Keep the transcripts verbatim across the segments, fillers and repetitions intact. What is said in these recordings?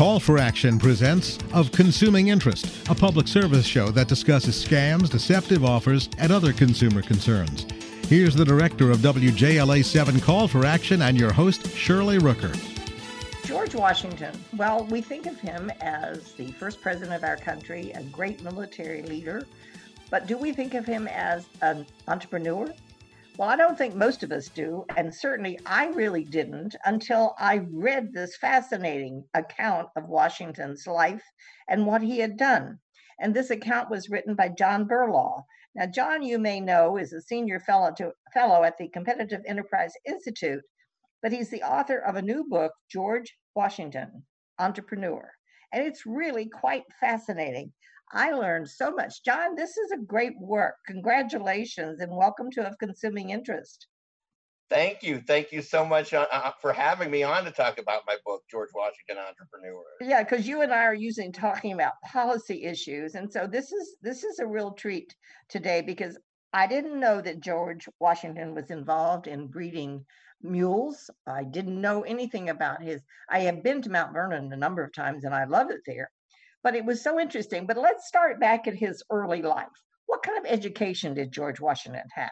Call for Action presents Of Consuming Interest, a public service show that discusses scams, deceptive offers, and other consumer concerns. Here's the director of W J L A seven Call for Action and your host, Shirley Rooker. George Washington. Well, we think of him as the first president of our country, a great military leader. But do we think of him as an entrepreneur? Well, I don't think most of us do, and certainly I really didn't until I read this fascinating account of Washington's life and what he had done. And this account was written by John Berlaw. Now, John, you may know, is a senior fellow, to, fellow at the Competitive Enterprise Institute, but he's the author of a new book, George Washington, Entrepreneur. And it's really quite fascinating. I learned so much. John, this is a great work. Congratulations and welcome to Of Consuming Interest. Thank you. Thank you so much uh, for having me on to talk about my book, George Washington, Entrepreneur. Yeah, because you and I are using talking about policy issues. And so this is this is a real treat today because I didn't know that George Washington was involved in breeding mules. I didn't know anything about his. I have been to Mount Vernon a number of times and I love it there. But it was so interesting. But let's start back at his early life. What kind of education did George Washington have?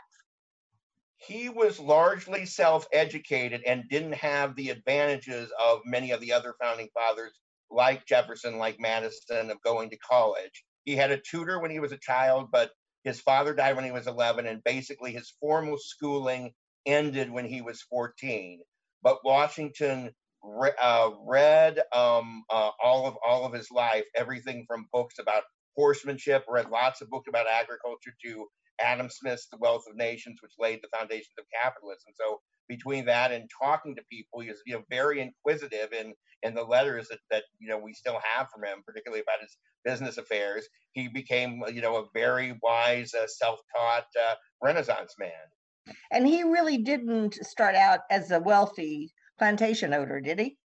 He was largely self-educated and didn't have the advantages of many of the other founding fathers, like Jefferson, like Madison, of going to college. He had a tutor when he was a child, but his father died when he was eleven, and basically his formal schooling ended when he was fourteen. But Washington Re- uh, read um, uh, all of all of his life, everything from books about horsemanship, read lots of books about agriculture, to Adam Smith's The Wealth of Nations, which laid the foundations of capitalism. So between that and talking to people, he was, you know, very inquisitive in in the letters that that you know we still have from him, particularly about his business affairs. He became, you know, a very wise, uh, self-taught uh, Renaissance man. And he really didn't start out as a wealthy plantation owner, did he?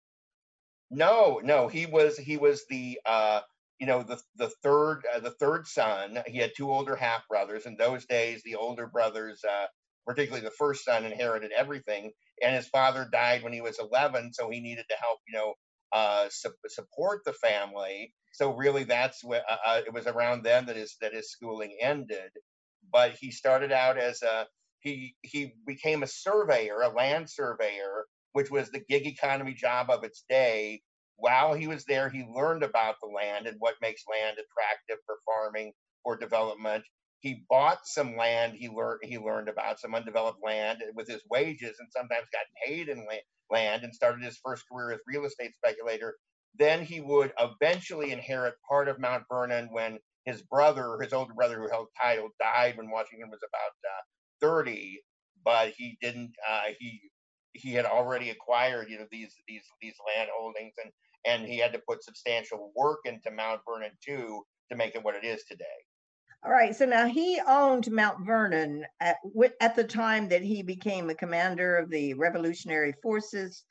No, no, he was he was the uh, you know the the third uh, the third son. He had two older half brothers. In those days, the older brothers, uh, particularly the first son, inherited everything, and his father died when he was eleven, so he needed to help, you know, uh, su- support the family. So really, that's what uh, uh, it was around then that his that his schooling ended. But he started out as a he he became a surveyor, a land surveyor, which was the gig economy job of its day. While he was there, he learned about the land and what makes land attractive for farming or development. He bought some land he learned he learned about, some undeveloped land, with his wages, and sometimes got paid in la- land, and started his first career as real estate speculator. Then he would eventually inherit part of Mount Vernon when his brother, his older brother who held title, died when Washington was about uh, thirty. But he didn't. Uh, he he had already acquired, you know, these these these land holdings, and and he had to put substantial work into Mount Vernon too to make it what it is today. All right. So now he owned Mount Vernon at at the time that he became a commander of the Revolutionary Forces.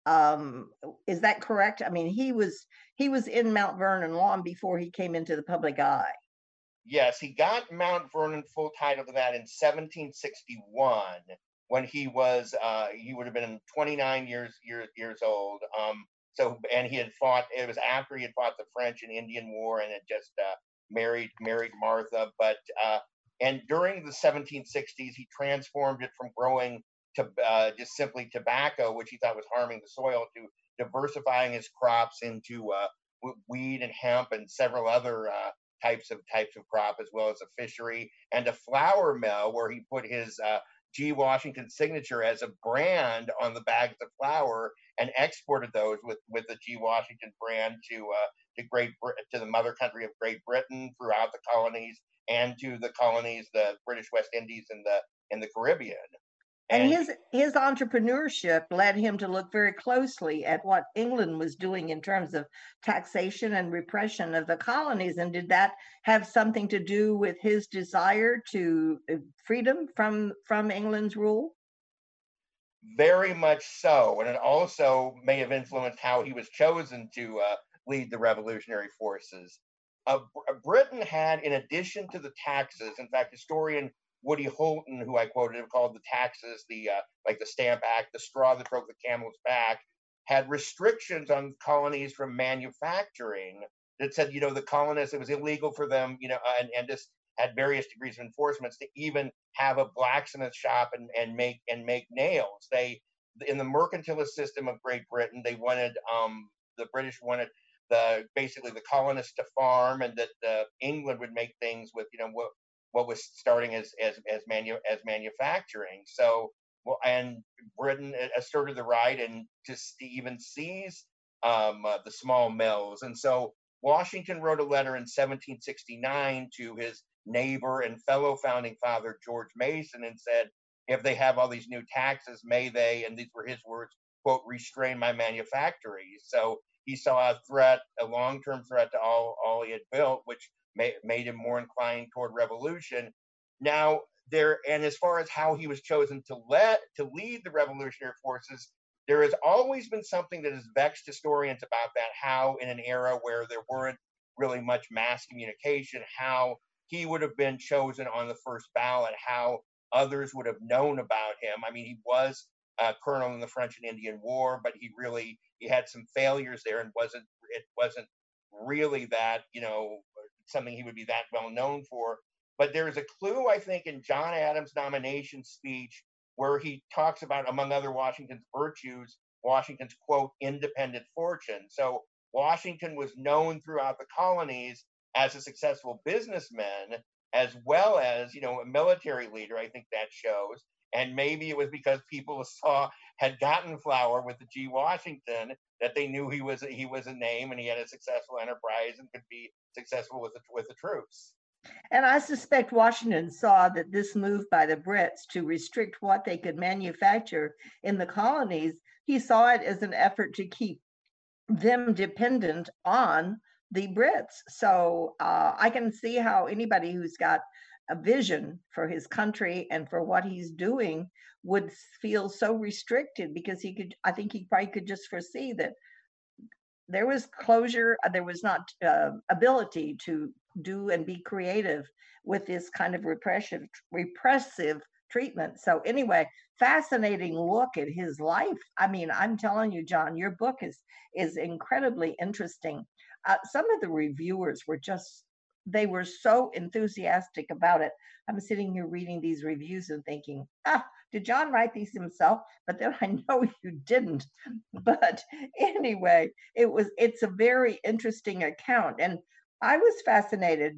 Um, is that correct? I mean, he was he was in Mount Vernon long before he came into the public eye. Yes, he got Mount Vernon full title to that in seventeen sixty-one. When he was uh, he would have been twenty-nine years years years old. Um, so and he had fought. It was after he had fought the French and Indian War and had just uh, married married Martha. But uh, and during the seventeen sixties, he transformed it from growing to uh, just simply tobacco, which he thought was harming the soil, to diversifying his crops into uh, wheat and hemp and several other uh, types of types of crop, as well as a fishery and a flour mill, where he put his uh, G. Washington signature as a brand on the bags of flour, and exported those with, with the G. Washington brand to uh, to Great Brit- to the mother country of Great Britain, throughout the colonies, and to the colonies, the British West Indies and the in the Caribbean. And, and his his entrepreneurship led him to look very closely at what England was doing in terms of taxation and repression of the colonies. And did that have something to do with his desire to freedom from from England's rule? Very much so, and it also may have influenced how he was chosen to uh, lead the revolutionary forces. Uh, Britain had, in addition to the taxes, in fact, historian Woody Holton, who I quoted, called the taxes the uh, like the Stamp Act, the straw that broke the camel's back. had restrictions on colonies from manufacturing that said, you know, the colonists, it was illegal for them, you know, and, and this had various degrees of enforcements to even have a blacksmith shop and, and make and make nails. They in the mercantilist system of Great Britain, they wanted um, the British wanted the basically the colonists to farm, and that uh, England would make things with you know what what was starting as as as manu as manufacturing. So well, and Britain asserted the right and just to even seize um, uh, the small mills, and so Washington wrote a letter in seventeen sixty-nine to his neighbor and fellow founding father George Mason and said, if they have all these new taxes, may they, and these were his words, quote, restrain my manufactories. So he saw a threat, a long-term threat to all, all he had built, which may, made him more inclined toward revolution. Now, there, and as far as how he was chosen to let to lead the revolutionary forces, there has always been something that has vexed historians about that, how in an era where there weren't really much mass communication, how he would have been chosen on the first ballot, how others would have known about him. I mean, he was a colonel in the French and Indian War, but he really, he had some failures there and wasn't, it wasn't really that, you know, something he would be that well known for. But there's a clue, I think, in John Adams' nomination speech where he talks about, among other Washington's virtues, Washington's, quote, independent fortune. So Washington was known throughout the colonies as a successful businessman, as well as, you know, a military leader. I think that shows. And maybe it was because people saw, had gotten flour with the G. Washington, that they knew he was, he was a name and he had a successful enterprise and could be successful with the, with the troops. And I suspect Washington saw that this move by the Brits to restrict what they could manufacture in the colonies, he saw it as an effort to keep them dependent on the Brits. So uh, I can see how anybody who's got a vision for his country and for what he's doing would feel so restricted, because he could, I think he probably could just foresee that there was closure, there was not uh, ability to do and be creative with this kind of repressive, repressive treatment. So anyway, fascinating look at his life. I mean, I'm telling you, John, your book is is incredibly interesting. Uh, some of the reviewers were just, they were so enthusiastic about it. I'm sitting here reading these reviews and thinking, ah, did John write these himself? But then I know you didn't. But anyway, it was, it's a very interesting account. And I was fascinated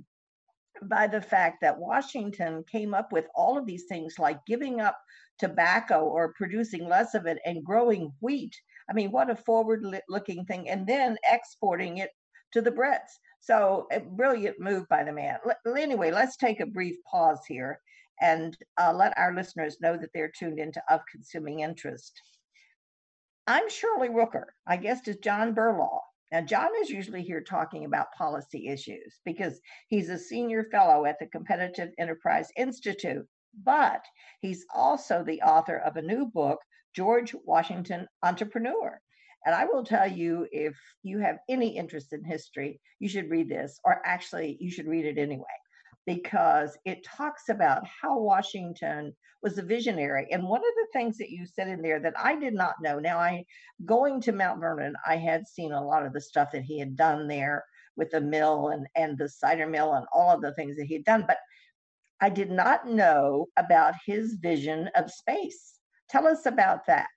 by the fact that Washington came up with all of these things, like giving up tobacco or producing less of it and growing wheat. I mean, what a forward-looking thing, and then exporting it to the Brits. So a brilliant move by the man. Anyway, let's take a brief pause here and uh, let our listeners know that they're tuned into Of Consuming Interest. I'm Shirley Rooker. Our guest is John Berlaw. Now, John is usually here talking about policy issues because he's a senior fellow at the Competitive Enterprise Institute, but he's also the author of a new book, George Washington Entrepreneur. And I will tell you, if you have any interest in history, you should read this, or actually you should read it anyway, because it talks about how Washington was a visionary. And one of the things that you said in there that I did not know, now I, going to Mount Vernon, I had seen a lot of the stuff that he had done there with the mill and, and the cider mill and all of the things that he had done, but I did not know about his vision of space. Tell us about that.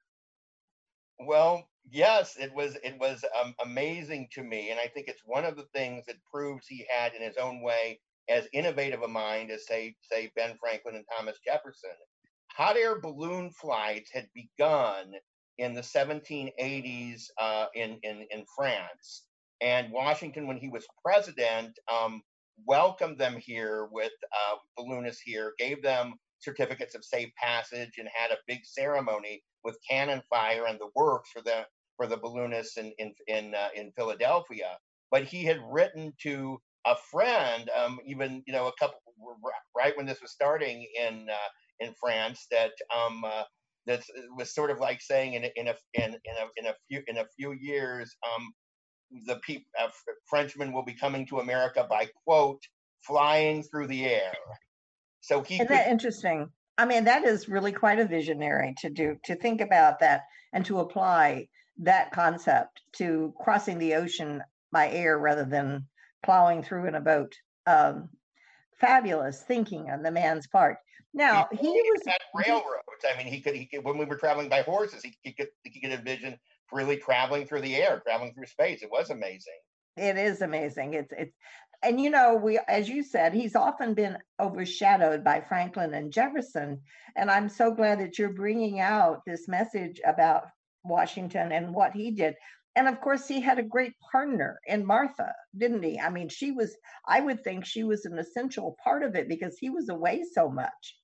Well, yes, it was it was um, amazing to me, and I think it's one of the things that proves he had, in his own way, as innovative a mind as say say Ben Franklin and Thomas Jefferson. Hot air balloon flights had begun in the seventeen eighties uh, in, in in France, and Washington, when he was president, um, welcomed them here with uh, balloonists here, gave them certificates of safe passage, and had a big ceremony with cannon fire and the works for the for the balloonists in in in, uh, in Philadelphia. But he had written to a friend, um, even you know a couple right when this was starting in uh, in France, that um, uh, that was sort of like saying in a, in a in in a in a few in a few years, um, the people uh, Frenchmen will be coming to America by, quote, flying through the air. So he Isn't could, that interesting? I mean, that is really quite a visionary to do, to think about that and to apply that concept to crossing the ocean by air rather than plowing through in a boat. Um, fabulous thinking on the man's part. Now he Before he was had railroads, I mean, he could, he could, when we were traveling by horses, he, he could, he could envision really traveling through the air, traveling through space. It was amazing. It is amazing. It's it's and you know, we as you said, he's often been overshadowed by Franklin and Jefferson. And I'm so glad that you're bringing out this message about Washington and what he did. And of course, he had a great partner in Martha, didn't he? I mean, she was, I would think she was an essential part of it because he was away so much.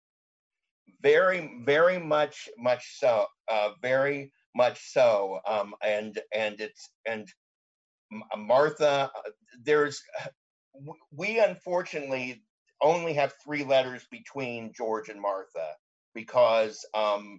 Very, very much, much so. Uh, very much so. Um, and and it's and Martha, uh, there's we unfortunately only have three letters between George and Martha because um,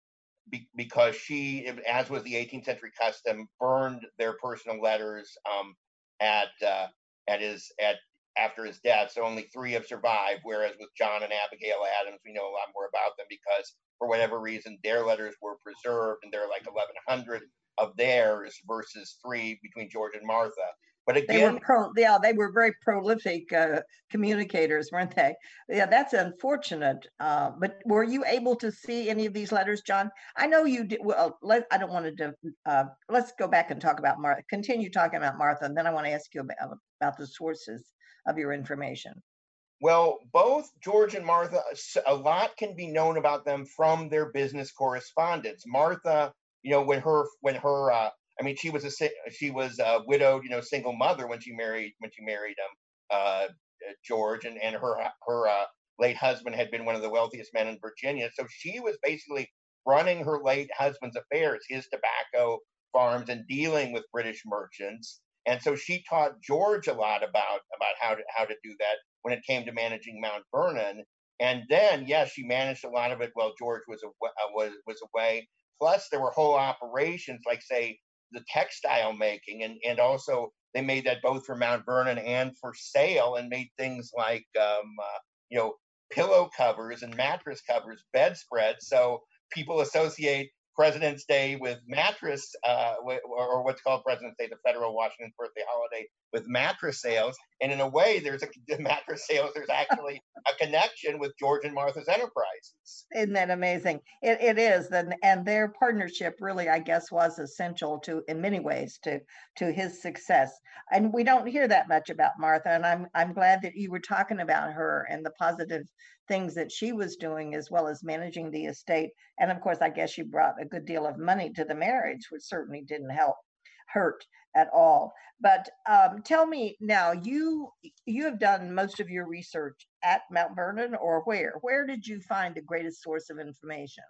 be, because she, as was the eighteenth century custom, burned their personal letters um, at uh, at his at after his death. So only three have survived. Whereas with John and Abigail Adams, we know a lot more about them because for whatever reason their letters were preserved, and there are like eleven hundred of theirs versus three between George and Martha. But They were again, pro, yeah, they were very prolific uh, communicators, weren't they? Yeah, that's unfortunate. Uh, but were you able to see any of these letters, John? I know you did. Well, let, I don't want to. Uh, let's go back and talk about Martha. Continue talking about Martha, and then I want to ask you about, about the sources of your information. well, both George and Martha, s- a lot can be known about them from their business correspondence. Martha, you know, when her when her uh, I mean, she was a si- she was a widowed, you know, single mother when she married when she married um uh, George, and and her her uh, late husband had been one of the wealthiest men in Virginia. So she was basically running her late husband's affairs, his tobacco farms, and dealing with British merchants. And so she taught George a lot about about how to how to do that when it came to managing Mount Vernon. And then, yes, she managed a lot of it while George was awa- uh, was was away. Plus, there were whole operations like, say, the textile making, and and also they made that both for Mount Vernon and for sale, and made things like um, uh, you know, pillow covers and mattress covers, bedspreads. So people associate President's Day with mattress, uh, or what's called President's Day, the federal Washington's birthday holiday, with mattress sales. And in a way, there's a the mattress sales. There's actually a connection with George and Martha's enterprises. Isn't that amazing? It, it is, and and their partnership really, I guess, was essential to, in many ways, to to his success. And we don't hear that much about Martha, and I'm I'm glad that you were talking about her and the positive things that she was doing, as well as managing the estate. And of course, I guess she brought a good deal of money to the marriage, which certainly didn't help hurt at all. But um, tell me now, you you have done most of your research at Mount Vernon, or where? Where did you find the greatest source of information?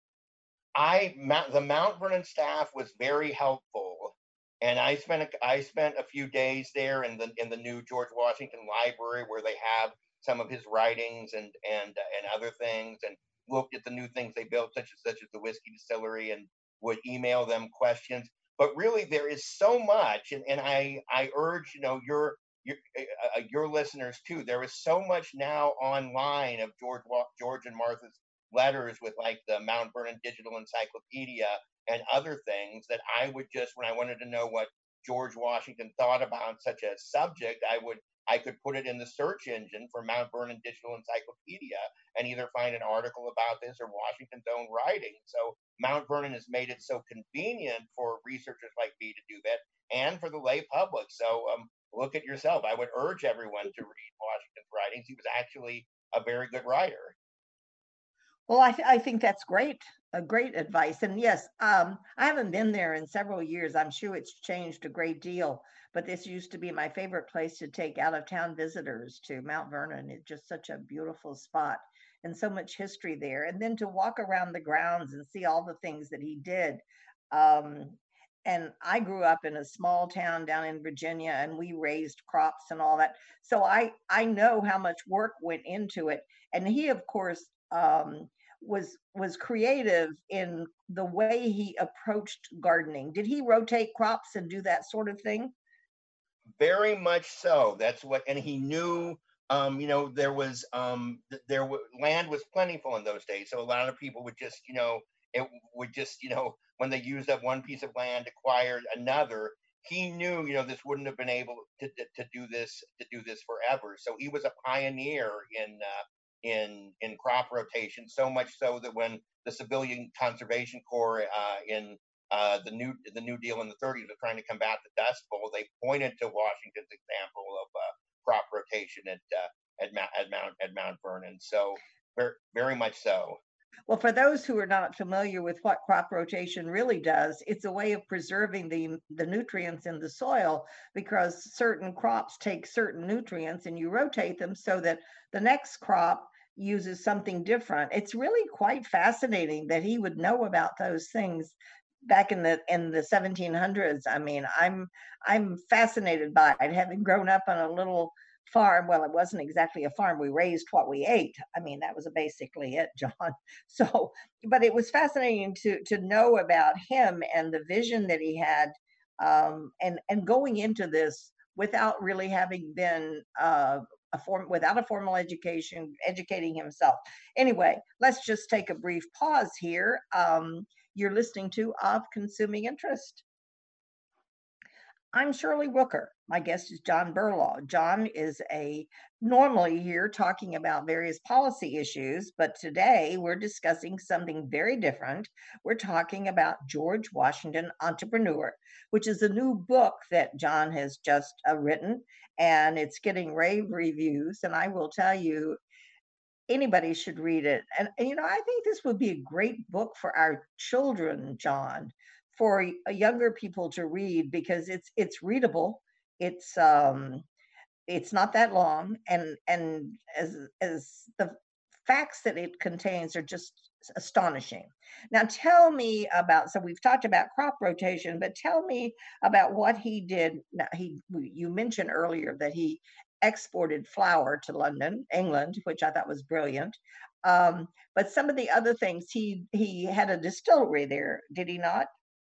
I Mount, the Mount Vernon staff was very helpful, and I spent a, I spent a few days there in the in the new George Washington Library where they have some of his writings and and and other things, and looked at the new things they built, such as such as the whiskey distillery, and would email them questions. But really, there is so much, and, and I I urge, you know, your your uh, uh, your listeners too. There is so much now online of George George and Martha's letters with like the Mount Vernon Digital Encyclopedia and other things that I would just, when I wanted to know what George Washington thought about such a subject, I would I could put it in the search engine for Mount Vernon Digital Encyclopedia and either find an article about this or Washington's own writing. So Mount Vernon has made it so convenient for researchers like me to do that, and for the lay public. So um, look at yourself. I would urge everyone to read Washington's writings. He was actually a very good writer. Well, I, th- I think that's great, a great advice. And yes, um, I haven't been there in several years. I'm sure it's changed a great deal, but this used to be my favorite place to take out of town visitors to Mount Vernon. It's just such a beautiful spot and so much history there. And then to walk around the grounds and see all the things that he did. Um, and I grew up in a small town down in Virginia, and we raised crops and all that. So I I know how much work went into it. And he, of course, um, was was creative in the way he approached gardening. Did he rotate crops and do that sort of thing? Very much so. That's what, and he knew. Um, you know, there was um, th- there w- land was plentiful in those days, so a lot of people would just, you know, it would just, you know, when they used up one piece of land, acquired another. He knew, you know, this wouldn't have been able to, to, to do this to do this forever. So he was a pioneer in uh, in in crop rotation. So much so that when the Civilian Conservation Corps uh, in uh, the new the New Deal in the thirties were trying to combat the Dust Bowl, they pointed to Washington's example of uh, crop rotation at uh, at, Mount, at Mount at Mount Vernon. So very very much so. Well, for those who are not familiar with what crop rotation really does, it's a way of preserving the, the nutrients in the soil, because certain crops take certain nutrients and you rotate them so that the next crop uses something different. It's really quite fascinating that he would know about those things back in the in the seventeen hundreds. I mean, I'm I'm fascinated by it, having grown up on a little farm. Well, it wasn't exactly a farm. We raised what we ate. I mean, that was basically it, John. So, but it was fascinating to to know about him and the vision that he had, um, and and going into this without really having been uh, a form without a formal education, educating himself. Anyway, let's just take a brief pause here. Um, you're listening to Of Consuming Interest. I'm Shirley Rooker. My guest is John Berlaw. John is a normally here talking about various policy issues, but today we're discussing something very different. We're talking about George Washington Entrepreneur, which is a new book that John has just uh, written, and it's getting rave reviews. And I will tell you, anybody should read it. And, and, you know, I think this would be a great book for our children, John, for younger people to read, because it's it's readable. It's um it's not that long, and and as as the facts that it contains are just astonishing. Now tell me about, so we've talked about crop rotation, but tell me about what he did. Now, he you mentioned earlier that he exported flour to London, England, which I thought was brilliant. Um, but some of the other things, he he had a distillery there, did he not?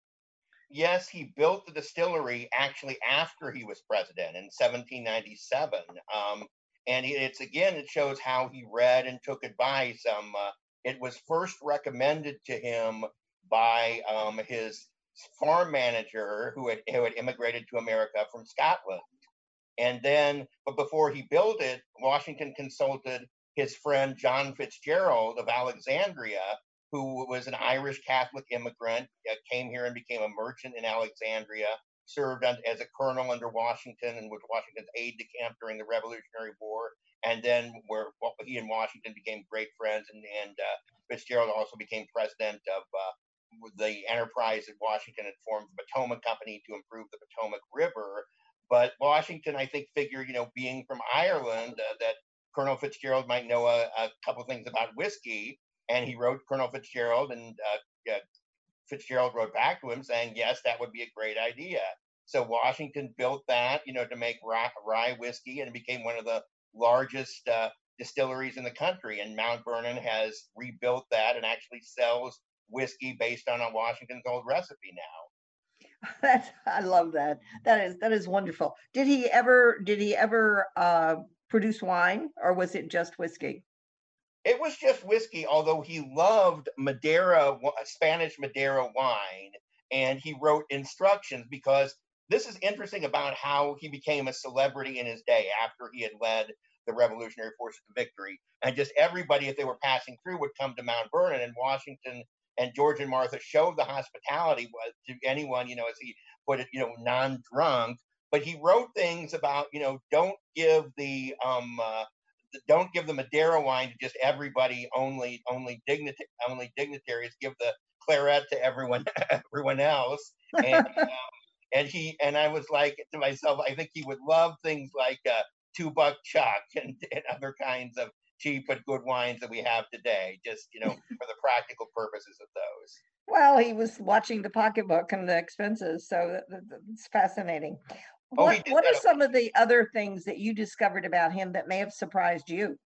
Yes, he built the distillery actually after he was president in seventeen ninety-seven. Um, and it's again, it shows how he read and took advice. Um, uh, it was first recommended to him by um, his farm manager who had, who had immigrated to America from Scotland. And then, but before he built it, Washington consulted his friend John Fitzgerald of Alexandria, who was an Irish Catholic immigrant, uh, came here and became a merchant in Alexandria, served on, as a colonel under Washington and was Washington's aide de camp during the Revolutionary War. And then where well, he and Washington became great friends, and, and uh, Fitzgerald also became president of uh, the enterprise that Washington had formed, the Potomac Company, to improve the Potomac River. But Washington, I think, figured, you know, being from Ireland, uh, that Colonel Fitzgerald might know a, a couple of things about whiskey. And he wrote Colonel Fitzgerald, and uh, uh, Fitzgerald wrote back to him saying, yes, that would be a great idea. So Washington built that, you know, to make rye, rye whiskey, and it became one of the largest uh, distilleries in the country. And Mount Vernon has rebuilt that and actually sells whiskey based on a Washington's old recipe now. That's, I love that. That is that is wonderful. Did he ever did he ever uh, produce wine, or was it just whiskey? It was just whiskey, although he loved Madeira, Spanish Madeira wine, and he wrote instructions, because this is interesting about how he became a celebrity in his day after he had led the Revolutionary forces to victory. And just everybody, if they were passing through, would come to Mount Vernon, and Washington and George and Martha showed the hospitality to anyone, you know, as he put it, you know, non-drunk. But he wrote things about, you know, don't give the um, uh, don't give the Madeira wine to just everybody, only only dignitary only dignitaries. Give the claret to everyone everyone else. And um, and he and I was like to myself, I think he would love things like uh, two buck chuck and, and other kinds of cheap but good wines that we have today, just, you know, for the practical purposes of those. Well, he was watching the pocketbook and the expenses, so it's fascinating. Oh, What he did what are that. some of the other things that you discovered about him that may have surprised you?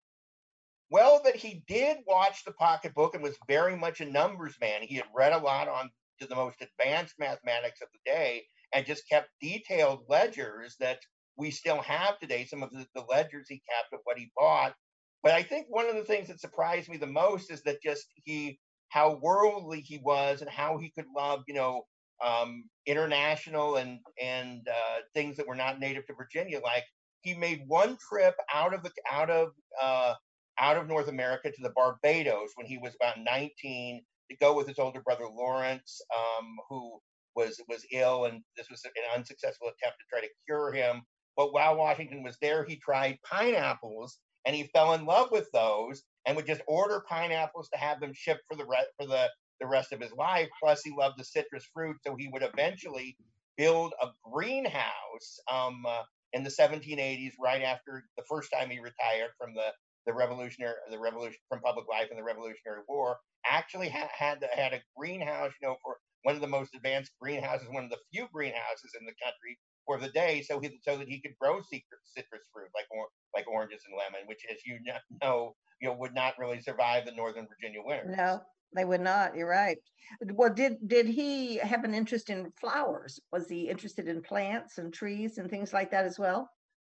Well, that he did watch the pocketbook and was very much a numbers man. He had read a lot on to the most advanced mathematics of the day, and just kept detailed ledgers that we still have today, some of the, the ledgers he kept of what he bought. But I think one of the things that surprised me the most is that just he how worldly he was and how he could love, you know, um, international and and uh, things that were not native to Virginia. Like he made one trip out of the out of uh, out of North America to the Barbados when he was about nineteen to go with his older brother Lawrence, um, who was was ill, and this was an unsuccessful attempt to try to cure him. But while Washington was there, he tried pineapples, and he fell in love with those, and would just order pineapples to have them shipped for the re- for the the rest of his life. Plus, he loved the citrus fruit, so he would eventually build a greenhouse um, uh, in the seventeen eighties, right after the first time he retired from the the revolutionary the revolution from public life in the Revolutionary War. Actually, ha- had had a greenhouse, you know, for one of the most advanced greenhouses, one of the few greenhouses in the country for the day, so he so that he could grow citrus, citrus fruit like or, like oranges and lemon, which, as you know, you know, would not really survive the Northern Virginia winters. No, they would not. You're right. Well, did did he have an interest in flowers? Was he interested in plants and trees and things like that as well?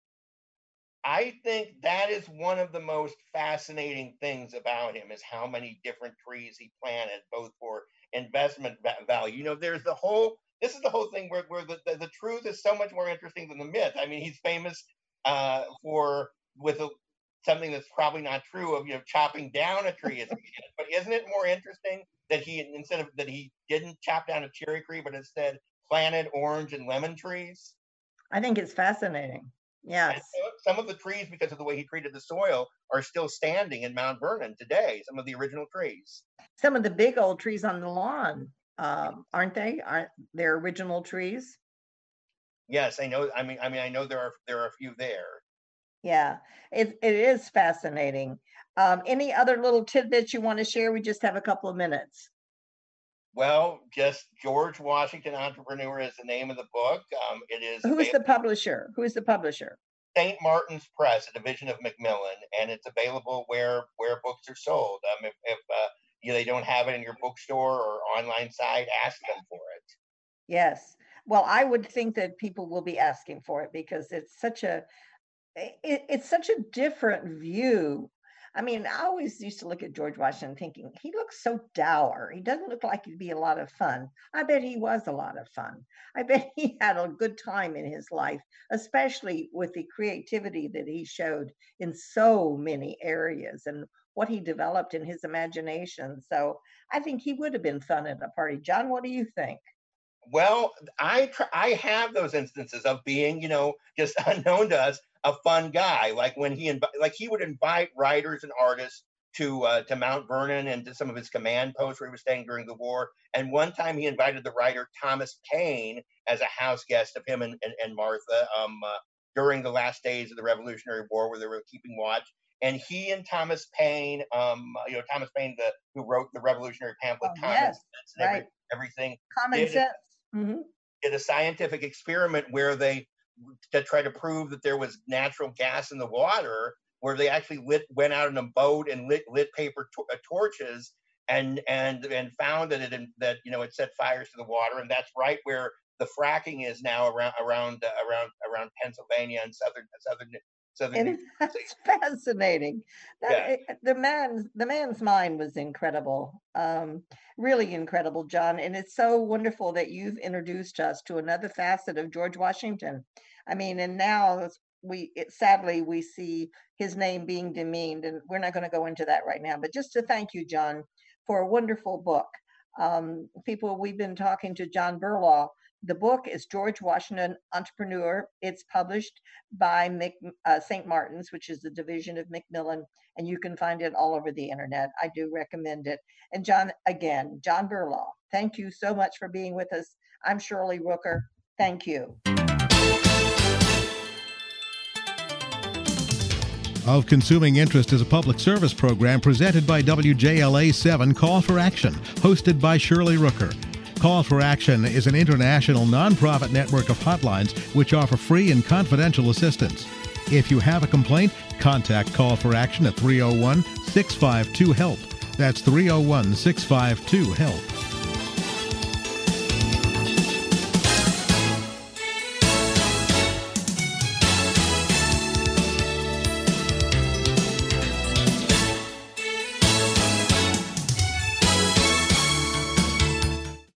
I think that is one of the most fascinating things about him, is how many different trees he planted, both for investment value. You know, there's the whole, this is the whole thing where, where the, the, the truth is so much more interesting than the myth. I mean, he's famous uh, for, with a, something that's probably not true, of, you know, chopping down a tree as a kid. But isn't it more interesting that he, instead of, that he didn't chop down a cherry tree, but instead planted orange and lemon trees? I think it's fascinating. Yes. Some of the trees, because of the way he treated the soil, are still standing in Mount Vernon today. Some of the original trees. Some of the big old trees on the lawn, um, aren't they? Aren't they original trees? Yes, I know. I mean, I mean, I know there are there are a few there. Yeah, it it is fascinating. Um, any other little tidbits you want to share? We just have a couple of minutes. Well, just George Washington Entrepreneur is the name of the book. Um, it is. Who is the publisher? Who is the publisher? Saint Martin's Press, a division of Macmillan, and it's available where where books are sold. Um, if if uh, you know, they don't have it in your bookstore or online site, ask them for it. Yes. Well, I would think that people will be asking for it because it's such a it, it's such a different view. I mean, I always used to look at George Washington thinking he looks so dour. He doesn't look like he'd be a lot of fun. I bet he was a lot of fun. I bet he had a good time in his life, especially with the creativity that he showed in so many areas and what he developed in his imagination. So I think he would have been fun at a party. John, what do you think? Well, I tr- I have those instances of being, you know, just unknown to us, a fun guy. Like when he inv- like he would invite writers and artists to uh, to Mount Vernon and to some of his command posts where he was staying during the war. And one time he invited the writer Thomas Paine as a house guest of him and, and, and Martha um, uh, during the last days of the Revolutionary War, where they were keeping watch. And he and Thomas Paine, um, you know, Thomas Paine, the who wrote the revolutionary pamphlet Oh, Common yes, Sense and every, right. everything, Common did, sense. Mm-hmm. did a scientific experiment where they to try to prove that there was natural gas in the water, where they actually lit went out in a boat and lit lit paper to- uh, torches and and and found that it that you know it set fires to the water. And that's right where the fracking is now, around around uh, around around Pennsylvania and southern southern southern. And that's fascinating. That, Yeah. it- the man's the man's mind was incredible, um, really incredible, John. And it's so wonderful that you've introduced us to another facet of George Washington. I mean, and now we it, sadly we see his name being demeaned, and we're not going to go into that right now. But just to thank you, John, for a wonderful book. Um, people, we've been talking to John Berlaw. The book is George Washington Entrepreneur. It's published by Mc, uh, Saint Martin's, which is the division of Macmillan, and you can find it all over the internet. I do recommend it. And John, again, John Berlaw, thank you so much for being with us. I'm Shirley Rooker. Thank you. Of Consuming Interest is a public service program presented by W J L A seven Call for Action, hosted by Shirley Rooker. Call for Action is an international nonprofit network of hotlines which offer free and confidential assistance. If you have a complaint, contact Call for Action at three oh one, six five two, HELP. That's three oh one, six five two, HELP.